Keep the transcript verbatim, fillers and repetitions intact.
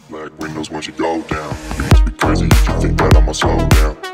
Black windows once you go down. You must be crazy if you think that I'ma slow down.